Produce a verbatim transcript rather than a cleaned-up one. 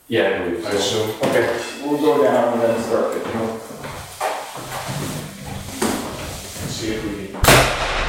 Yeah, I believe I so. assume. Okay, we'll go down and then start picking up. See if we can